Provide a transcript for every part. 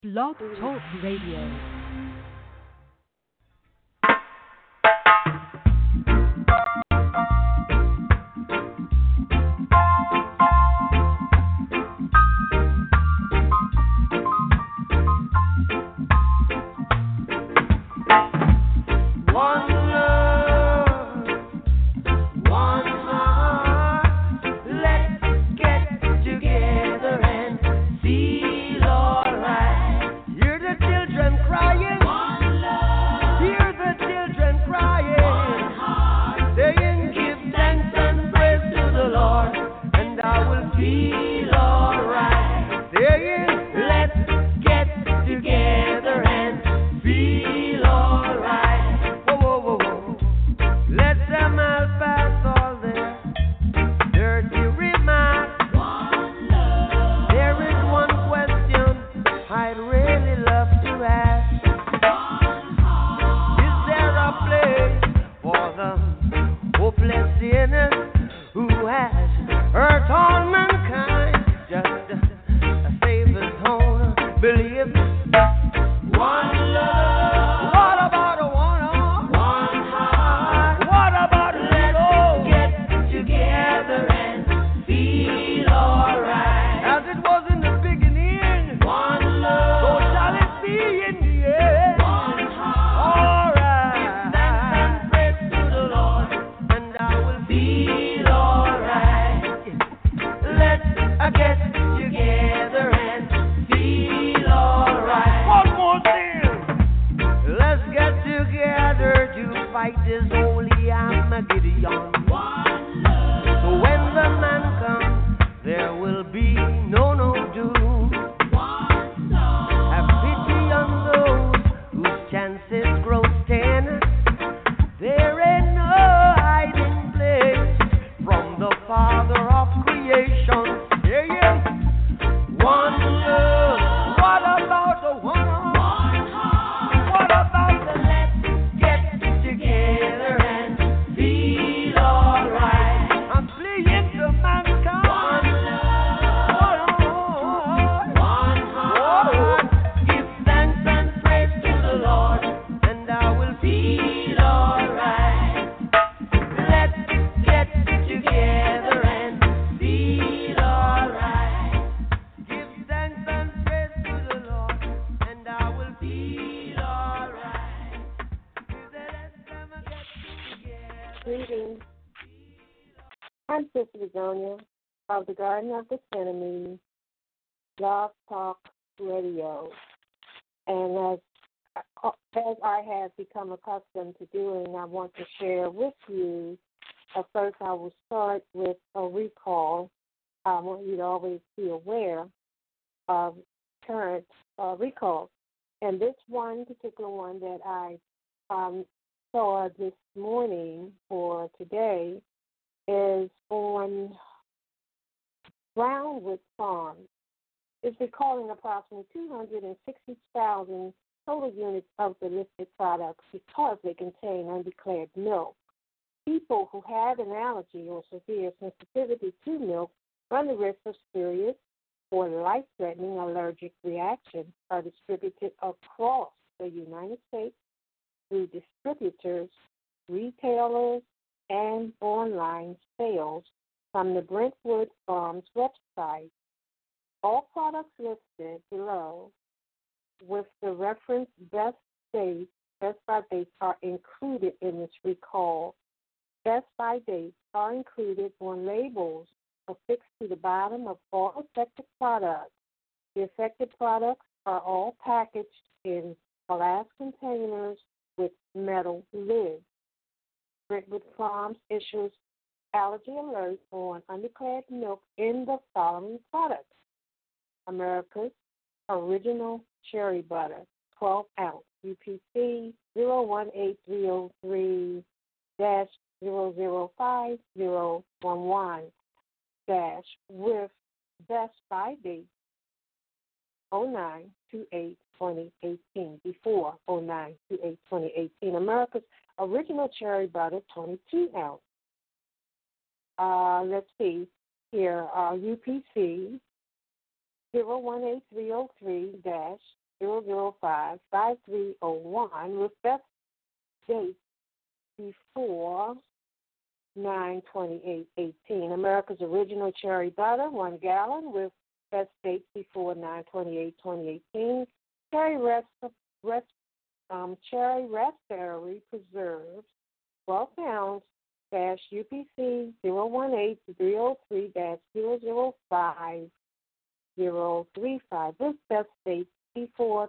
Blog Talk Radio. Greetings. I'm Sister Begonia of the Garden of Gethsemane, Blog Talk Radio. And as I have become accustomed to doing, I want to share with you. First, I will start with a recall. I want you to always be aware of current recalls. And this one particular one that I saw this morning for today is on Brownwood Farm. It's recalling approximately 260,000 total units of the listed products because they contain undeclared milk. People who have an allergy or severe sensitivity to milk run the risk of serious or life-threatening allergic reactions are distributed across the United States through distributors, retailers, and online sales from the Brentwood Farms website. All products listed below with the reference best by dates are included in this recall. Best by dates are included on labels affixed to the bottom of all affected products. The affected products are all packaged in glass containers with metal lids. Brentwood Farms issues allergy alerts on undeclared milk in the following products: America's Original Cherry Butter, 12 ounce, UPC 018303-005011 with best by date 09/28/2018, before 09/28/2018. America's Original Cherry Butter, 22 ounce. Let's see here, UPC 018303 005-5301 with best date before 9/28/18. America's Original Cherry Butter, 1 gallon with best date before 9/28/2018. Cherry Raspberry Preserves, 12 pounds, UPC 018-303-005035 with best date before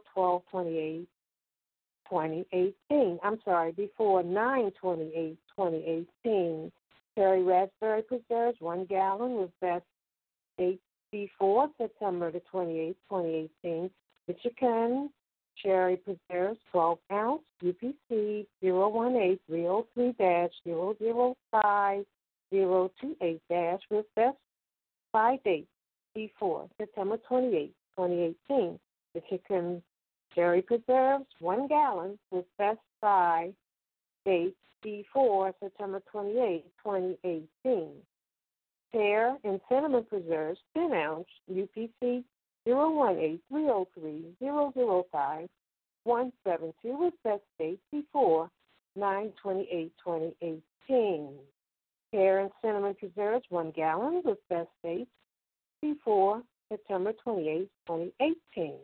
12/28/2018. I'm sorry, before 9/28/2018. Cherry Raspberry Preserves, 1 gallon with best date before September the 28th, 2018. Michigan Cherry Preserves, 12 ounce, UPC 018-303-005028- with best by date before September 28th, 2018. Michigan Cherry Preserves, 1 gallon with best by date before September 28th, 2018. Pear and Cinnamon Preserves, 10 ounce, UPC 018-303-005172 with best date before 9/28/2018. Pear and Cinnamon Preserves, 1 gallon with best date before September 28th, 2018.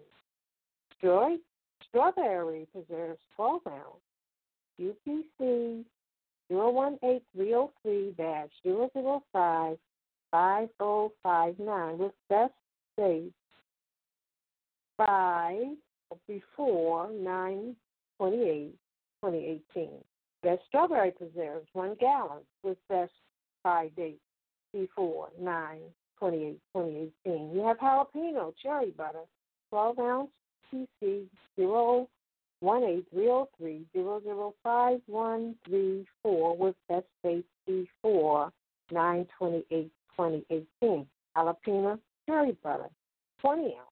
Strawberry Preserves, 12 ounce, UPC 018-303-0055059 with best date by before 9/28/2018. Best Strawberry Preserves, 1 gallon with best by date before 9/28/2018. You have Jalapeno Cherry Butter, 12 ounce, PC 018-303-005134 with best date before 9/28/2018. Jalapeno Cherry Butter, 20 ounce,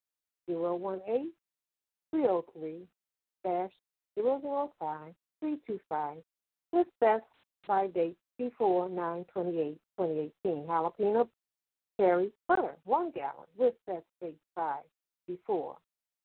018-303-005325 with best by date before 9/28/2018. Jalapeno Cherry Butter, 1 gallon with best date by before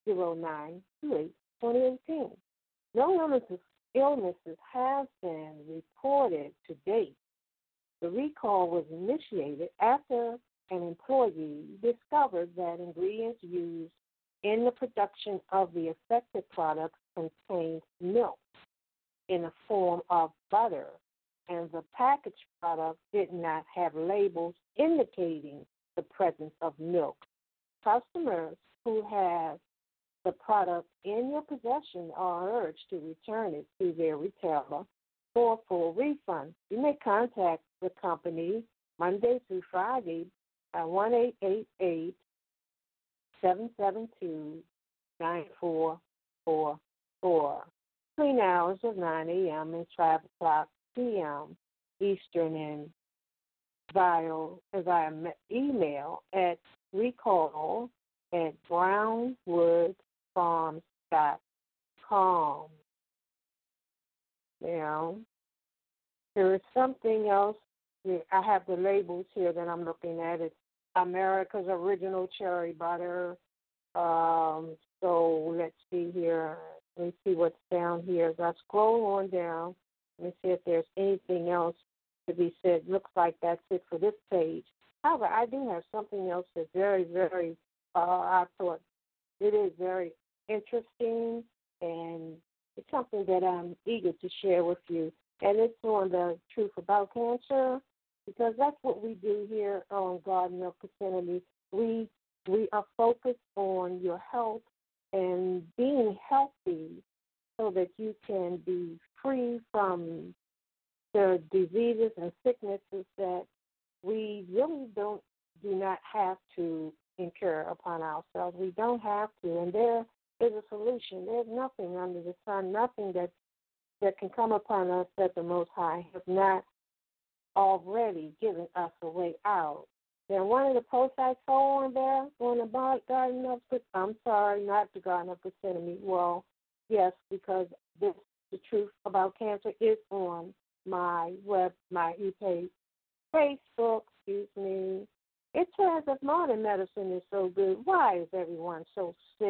09/28/2018. No illnesses have been reported to date. The recall was initiated after an employee discovered that ingredients used in the production of the affected products contained milk in the form of butter, and the packaged product did not have labels indicating the presence of milk. Customers who have the product in your possession are urged to return it to their retailer for a full refund. You may contact the company Monday through Friday at 1-888-772-9444. Between hours of 9 a.m. and 12 o'clock p.m. Eastern, and via email at recall@brownwoodfarms.com. Now, there is something else. I have the labels here that I'm looking at. It's America's Original Cherry Butter. So let's see here. Let me see what's down here. As I scroll on down, let me see if there's anything else to be said. Looks like that's it for this page. However, I do have something else that's very, very, I thought it is very interesting, and it's something that I'm eager to share with you. And it's on the truth about cancer, because that's what we do here on Garden Milk Vicinity. We are focused on your health and being healthy so that you can be free from the diseases and sicknesses that we really do not have to incur upon ourselves. We don't have to, and there is a solution. There's nothing under the sun, nothing that can come upon us that the Most High has not already given us a way out. Then one of the posts I saw on there on the Garden of I'm sorry, not the Garden of Gethsemane. Well, yes, because the truth about cancer is on my e-page, Facebook, excuse me. It says if modern medicine is so good, why is everyone so sick?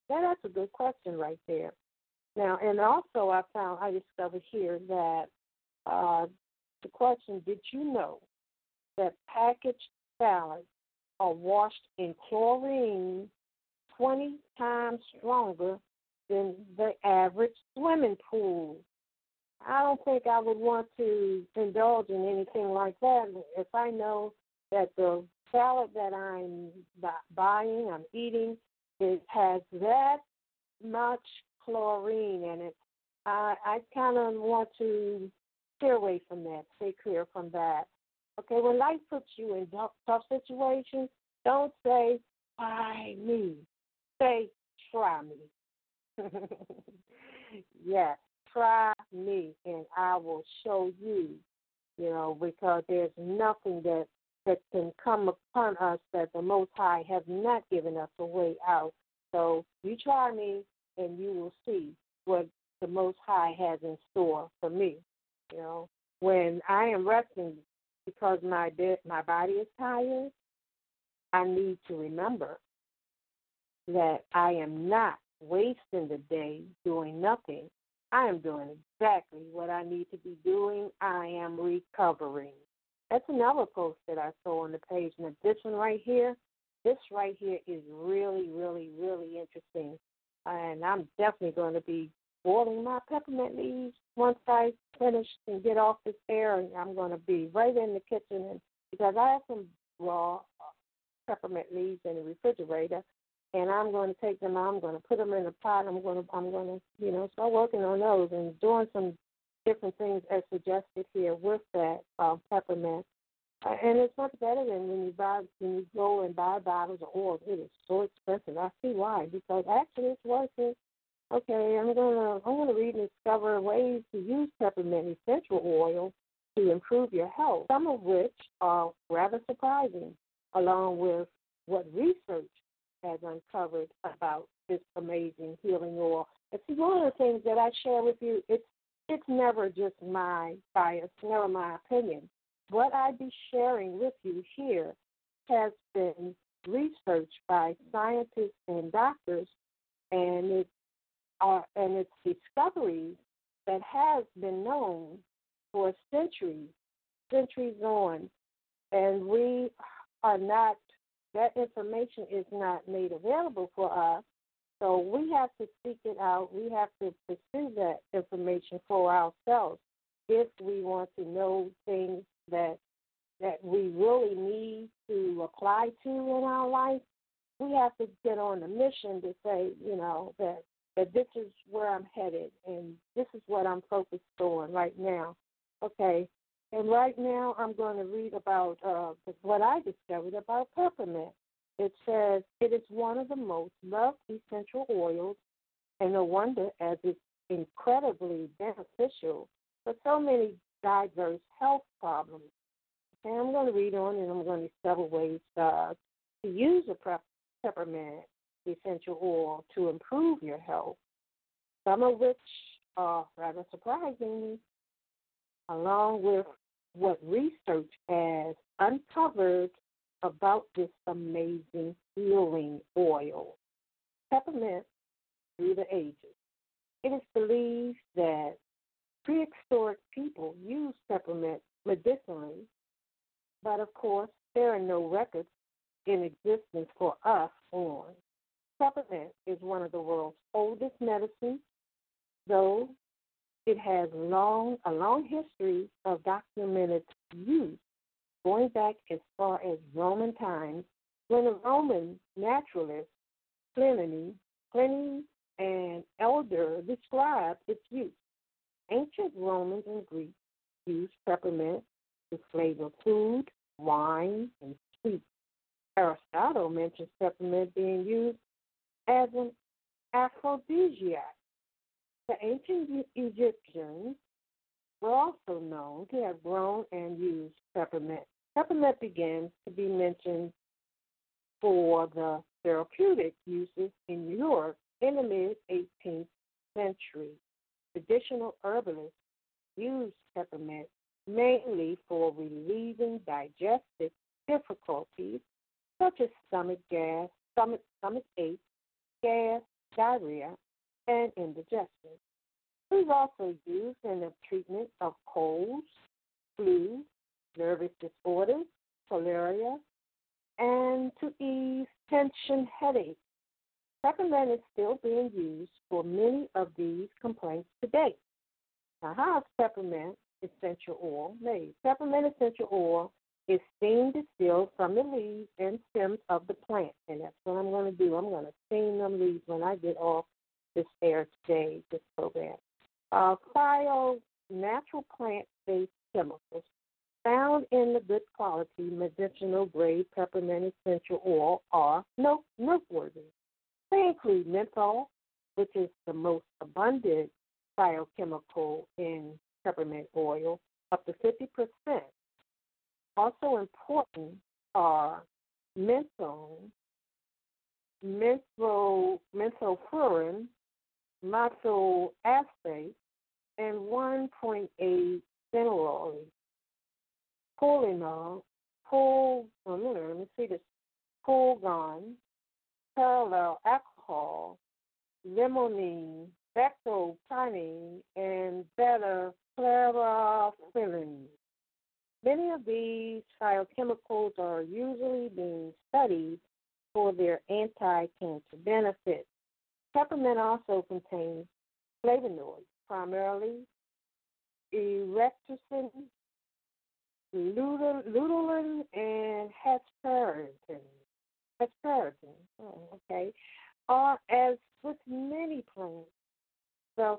That's a good question right there. Now, and also I discovered here that uh, the question, did you know that packaged salads are washed in chlorine 20 times stronger than the average swimming pool? I don't think I would want to indulge in anything like that if I know that the salad that I'm buying, I'm eating, it has that much chlorine in it. I kind of want to steer away from that, stay clear from that. Okay, when life puts you in tough situations, don't say, try me. Say, try me. Yes, try me, and I will show you, because there's nothing that can come upon us that the Most High has not given us a way out. So you try me, and you will see what the Most High has in store for me. When I am resting because my body is tired, I need to remember that I am not wasting the day doing nothing. I am doing exactly what I need to be doing. I am recovering. That's another post that I saw on the page. And this one right here, this right here is really, really, really interesting. And I'm definitely going to be boiling my peppermint leaves once I finish and get off this air. And I'm going to be right in the kitchen because I have some raw peppermint leaves in the refrigerator, and I'm going to take them out. I'm going to put them in a pot. I'm going to start working on those and doing some different things as suggested here with that peppermint. And it's much better than when you go and buy bottles of oil. It is so expensive. I see why, because actually it's worth it. Okay, I'm gonna read and discover ways to use peppermint essential oil to improve your health, some of which are rather surprising, along with what research has uncovered about this amazing healing oil. And see, one of the things that I share with you, it's never just my bias, never my opinion. What I be sharing with you here has been researched by scientists and doctors, and it's discoveries that has been known for centuries on, and we are not. That information is not made available for us, so we have to seek it out. We have to pursue that information for ourselves if we want to know things that we really need to apply to in our life. We have to get on a mission to say, that this is where I'm headed and this is what I'm focused on right now. Okay, and right now I'm going to read about what I discovered about peppermint. It says it is one of the most loved essential oils, and no wonder as it's incredibly beneficial for so many diverse health problems. And I'm going to read on, and I'm going to discover ways to use a peppermint essential oil to improve your health, some of which are rather surprising, along with what research has uncovered about this amazing healing oil. Peppermint through the ages. It is believed that prehistoric people used peppermint medicinally, but of course there are no records in existence for us on. Peppermint is one of the world's oldest medicines, though it has a long history of documented use, going back as far as Roman times, when the Roman naturalist Pliny and Elder described its use. Ancient Romans and Greeks used peppermint to flavor food, wine, and sweets. Aristotle mentions peppermint being used as an aphrodisiac. The ancient Egyptians were also known to have grown and used peppermint. Peppermint began to be mentioned for the therapeutic uses in Europe in the mid-18th century. Traditional herbalists used peppermint mainly for relieving digestive difficulties such as stomach ache, gas, diarrhea, and indigestion. It is also used in the treatment of colds, flu, nervous disorders, malaria, and to ease tension headaches. Peppermint is still being used for many of these complaints today. Now, how is peppermint essential oil made? Peppermint essential oil is steam distilled from the leaves and stems of the plant, and that's what I'm going to do. I'm going to steam them leaves when I get off this air today, this program. Natural plant-based chemicals found in the good quality medicinal grade peppermint essential oil are noteworthy. They include menthol, which is the most abundant biochemical in peppermint oil, up to 50%. Also important are menthone, menthylfuran, methylacetate, and 1.8 phenol, let me see this, Pulgon, parallel alcohol, limonene, bactopinene, and beta-chlorophyllene. Many of these biochemicals are usually being studied for their anti-cancer benefits. Peppermint also contains flavonoids, primarily erythricin, luteolin, and hesperidin. Okay. As with many plants, the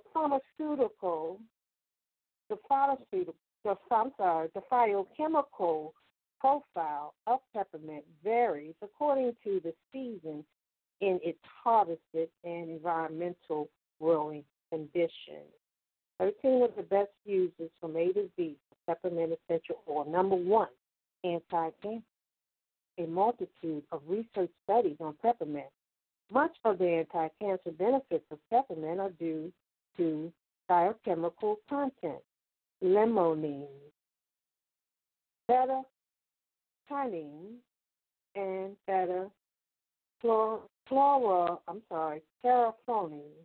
phytochemical profile of peppermint varies according to the season in its harvested and environmental growing conditions. 13 of the best uses from A to Z for peppermint essential oil. Number one, anti-cancer. A multitude of research studies on peppermint. Much of the anti-cancer benefits of peppermint are due to biochemical content. Limonene, beta-tinine, and carotenoid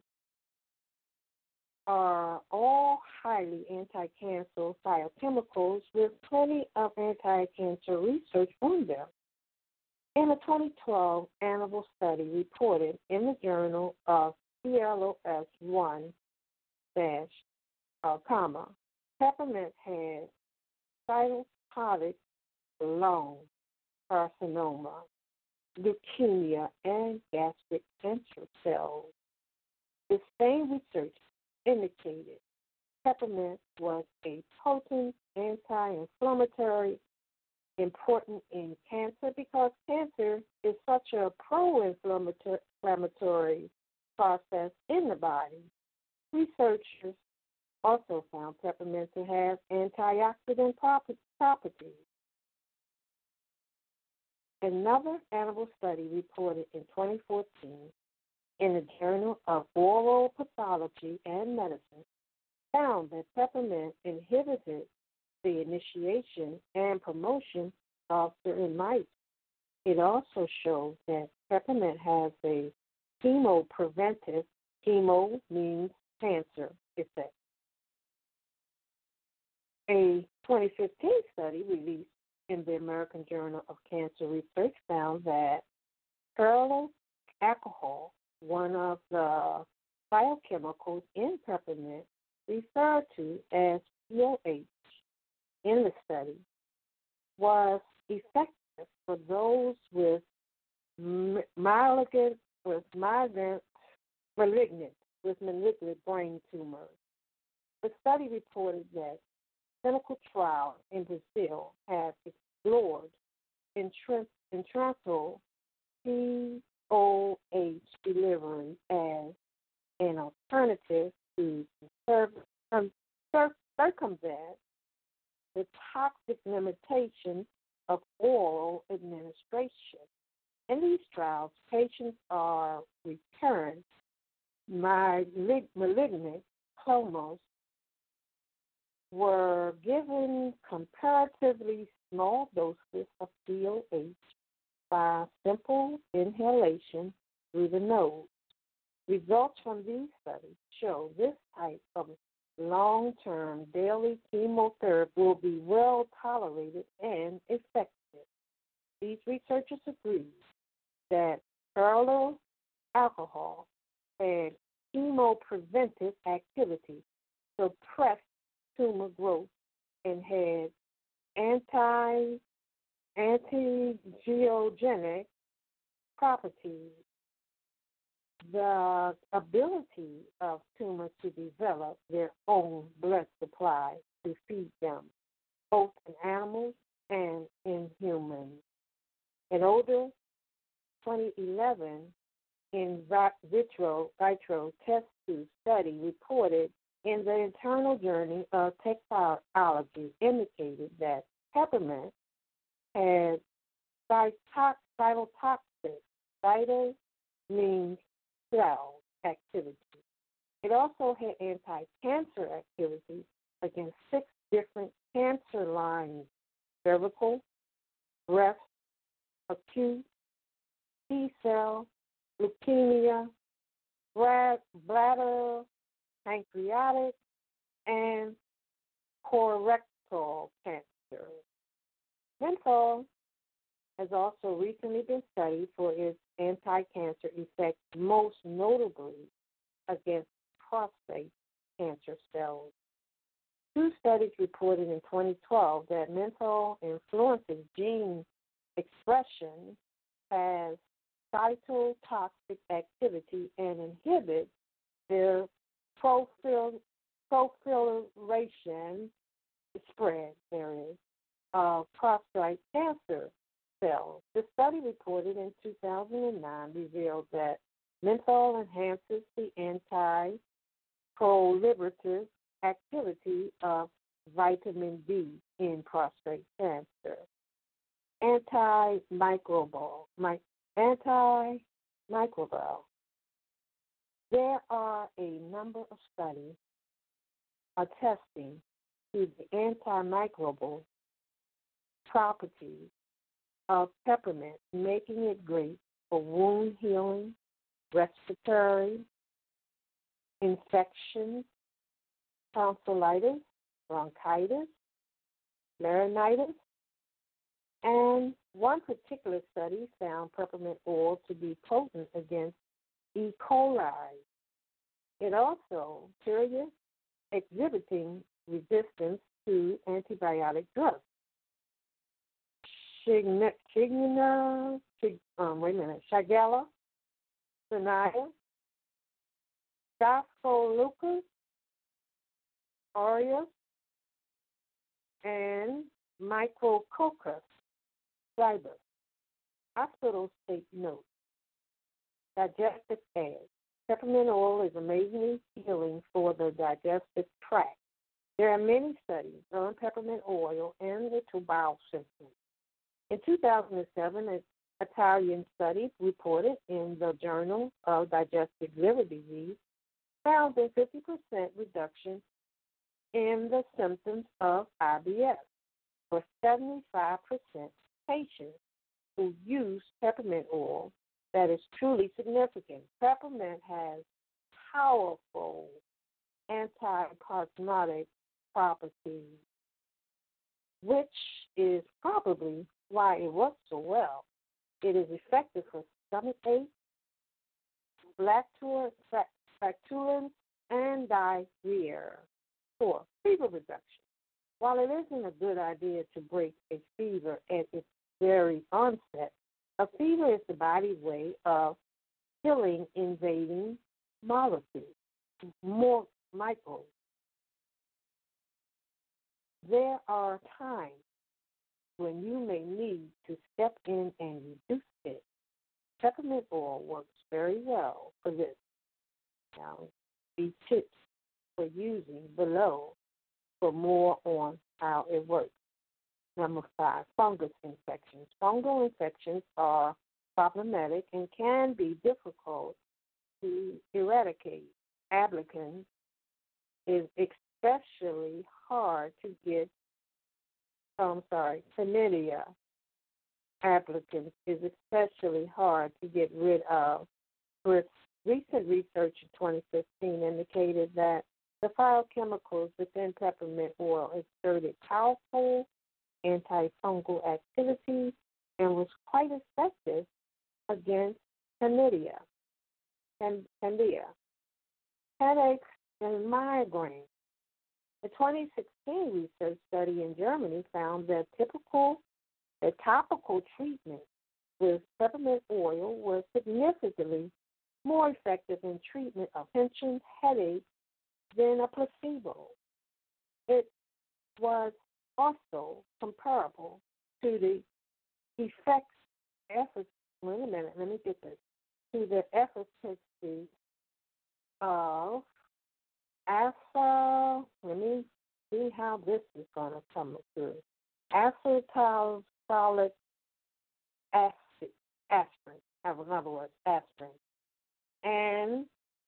are all highly anti-cancer biochemicals with plenty of anti-cancer research on them. In a 2012 animal study reported in the Journal of PLOS 1, peppermint had cytotoxic lung carcinoma, leukemia, and gastric cancer cells. The same research indicated peppermint was a potent anti-inflammatory, important in cancer because cancer is such a pro-inflammatory process in the body. Researchers also found peppermint to have antioxidant properties. Another animal study reported in 2014 in the Journal of Oral Pathology and Medicine found that peppermint inhibited the initiation and promotion of certain mites. It also shows that peppermint has a chemopreventive, chemo means cancer, effect. A 2015 study released in the American Journal of Cancer Research found that peroxyl alcohol, one of the biochemicals in peppermint referred to as POH in the study, was effective for those with malignant brain tumors. The study reported that clinical trials in Brazil have explored intrathecal POH delivery as an alternative to circumvent the toxic limitations of oral administration. In these trials, patients are recurrent malignant clomas were given comparatively small doses of POH by simple inhalation through the nose. Results from these studies show this type of long-term daily chemotherapy will be well tolerated and effective. These researchers agree that parallel alcohol had chemopreventive activity, suppressed tumor growth, and had antigeogenic properties. The ability of tumors to develop their own blood supply to feed them, both in animals and in humans. An older 2011 in vitro test tube study reported in the Internal Journey of Toxicology indicated that peppermint had cytotoxic, cyto means cell activity. It also had anti-cancer activity against 6 different cancer lines: cervical, breast, acute, T-cell, leukemia, bladder, pancreatic, and colorectal cancer. Menthol has also recently been studied for its anti-cancer effects, most notably against prostate cancer cells. 2 studies reported in 2012 that menthol influences gene expression, has cytotoxic activity, and inhibits their proliferation, spread, of prostate cancer cells. The study reported in 2009 revealed that menthol enhances the anti-proliferative activity of vitamin D in prostate cancer. Antimicrobial. There are a number of studies attesting to the antimicrobial properties of peppermint, making it great for wound healing, respiratory infections, tonsillitis, bronchitis, laryngitis, and one particular study found peppermint oil to be potent against E. coli. It also curious exhibiting resistance to antibiotic drugs. Shigella, Sinaiasis, Staphylococcus aureus, and Micrococcus cibus. Hospital state note: digestive aid. Peppermint oil is amazingly healing for the digestive tract. There are many studies on peppermint oil and irritable bowel symptoms. In 2007, an Italian study reported in the Journal of Digestive Liver Disease found a 50% reduction in the symptoms of IBS for 75% patients who use peppermint oil. That is truly significant. Peppermint has powerful antiparosmotic properties, which is probably why it works so well. It is effective for stomach ache, flatulence, and diarrhea. 4, fever reduction. While it isn't a good idea to break a fever at its very onset, a fever is the body's way of killing invading molecules, more microbes. There are times when you may need to step in and reduce it. Peppermint oil works very well for this. Now, these tips for using below for more on how it works. Number 5, fungus infections. Fungal infections are problematic and can be difficult to eradicate. Applicants is especially hard to get, chlamydia applicants is especially hard to get rid of with Recent research in 2015 indicated that the phytochemicals within peppermint oil exerted powerful antifungal activity and was quite effective against candida, headaches, and migraine. A 2016 research study in Germany found that topical treatment with peppermint oil was significantly more effective in treatment of tension headache than a placebo. It was also comparable to the wait a minute, let me get this, to the efficacy of let me see how this is going to come through. Acetylsalicylic aspirin, in other words, aspirin. And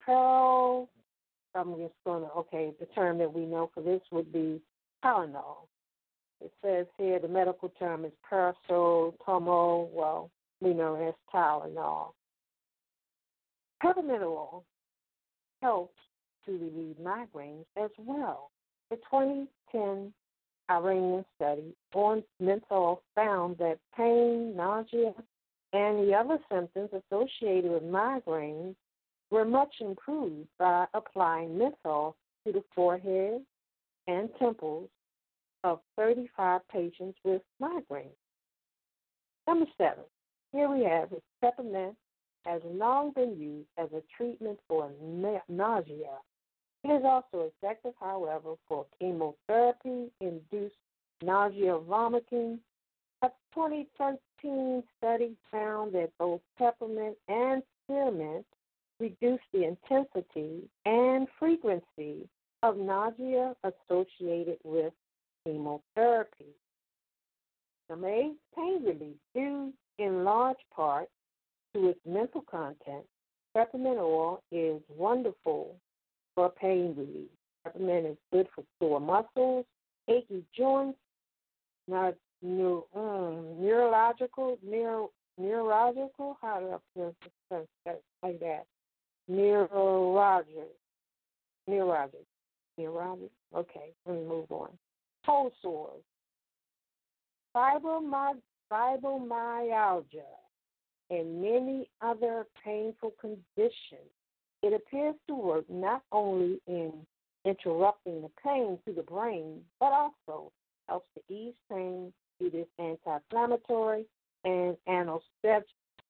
I'm just going to, the term that we know for this would be Tylenol. It says here the medical term is paracetamol, well, we know it as Tylenol. Peppermint oil helps to relieve migraines as well. The 2010 Iranian study on menthol found that pain, nausea, and the other symptoms associated with migraines were much improved by applying menthol to the forehead and temples of 35 patients with migraines. Number 7, here we have it. Peppermint has long been used as a treatment for nausea. It is also effective, however, for chemotherapy-induced nausea vomiting. A 2013 study found that both peppermint and spearmint reduce the intensity and frequency of nausea associated with chemotherapy. Some pain relief due in large part to its menthol content. Peppermint oil is wonderful for pain relief. Peppermint is good for sore muscles, achy joints, neurological, how do I pronounce it like that? Neurologic. Okay, let me move on. Cold sores, fibromyalgia, and many other painful conditions. It appears to work not only in interrupting the pain to the brain, but also helps to ease pain due to its anti-inflammatory and analgesic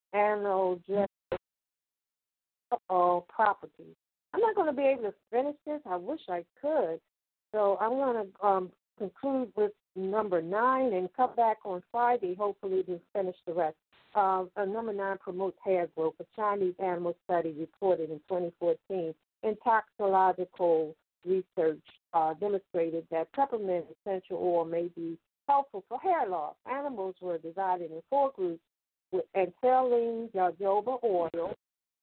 properties. I'm not going to be able to finish this. I wish I could. So I'm going to conclude with number 9 and come back on Friday, hopefully, to finish the rest. Number 9 promotes hair growth. A Chinese animal study reported in 2014 in toxicological research demonstrated that peppermint essential oil may be helpful for hair loss. Animals were divided in 4 groups with saline jojoba oil,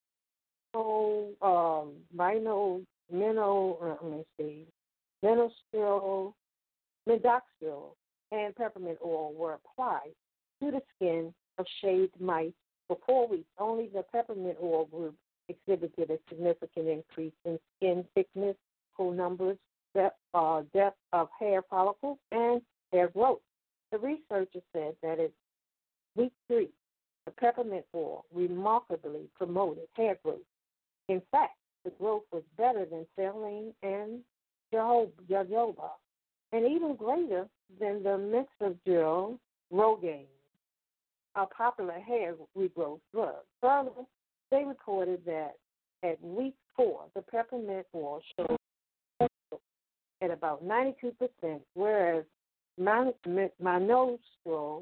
midoxil, and peppermint oil were applied to the skin of shaved mice for 4 weeks. Only the peppermint oil group exhibited a significant increase in skin thickness, full numbers, depth of hair follicles, and hair growth. The researchers said that at week 3, the peppermint oil remarkably promoted hair growth. In fact, the growth was better than saline and jojoba, and even greater than the Mixogyl Rogaine, a popular hair regrowth drug. Further, they reported that at week 4, the peppermint oil showed at about 92%, whereas minoxidil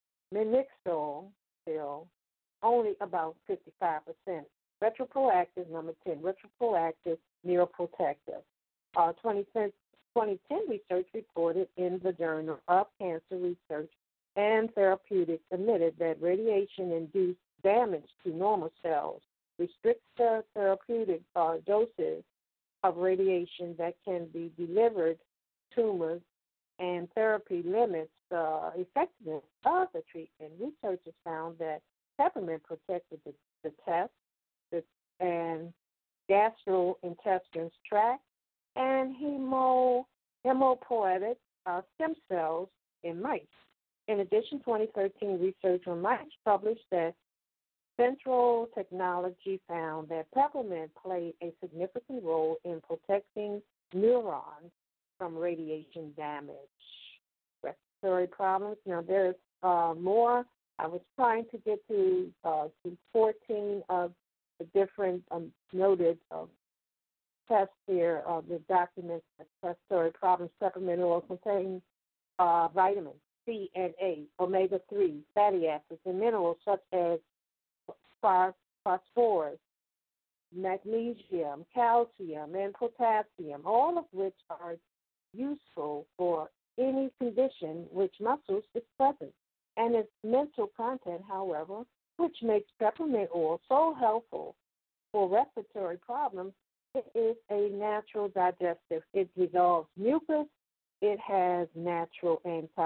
only about 55%. Retroproactive, number 10, retroproactive neuroprotective. 2010 research reported in the Journal of Cancer Research and Therapeutics admitted that radiation-induced damage to normal cells restricts the therapeutic doses of radiation that can be delivered to tumors, and therapy limits the effectiveness of the treatment. Researchers found that peppermint protected the and gastrointestinal tract, and hematopoietic stem cells in mice. In addition, 2013 research on mice published that Central Technology found that peppermint played a significant role in protecting neurons from radiation damage. Respiratory problems. Now, there's more. I was trying to get to 14 of the different noted tests here, the documents that respiratory problems. Peppermint oil contains vitamins C and A, omega-3, fatty acids, and minerals such as phosphorus, magnesium, calcium, and potassium, all of which are useful for any condition which muscles is present. And its mental content, however, which makes peppermint oil so helpful for respiratory problems, it is a natural digestive. It dissolves mucus. It has natural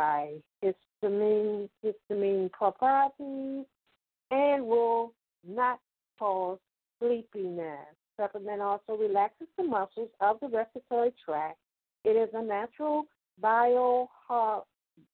histamine properties, and will not cause sleepiness. Peppermint also relaxes the muscles of the respiratory tract. It is a natural broccoli.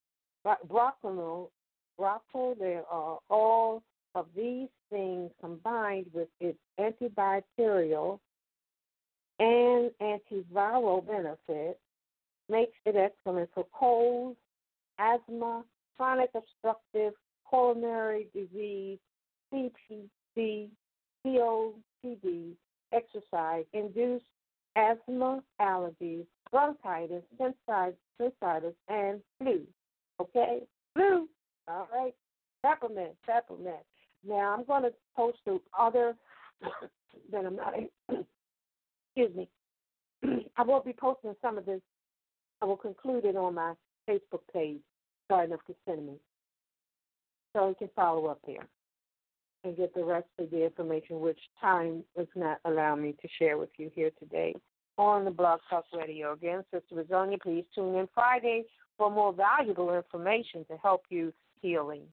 There are all of these things combined with its antibacterial and antiviral benefit makes it excellent for colds, asthma, chronic obstructive pulmonary disease, CPC, COPD, exercise-induced asthma, allergies, bronchitis, sinusitis, and flu. Okay? Flu. All right? Peppermint. Now, I'm going to post the other that I'm not, excuse me. I will be posting some of this. I will conclude it on my Facebook page, Garden of Gethsemane. So you can follow up there and get the rest of the information, which time does not allow me to share with you here today on the Blog Talk Radio. Again, Sister Rosonia, please tune in Friday for more valuable information to help you healing.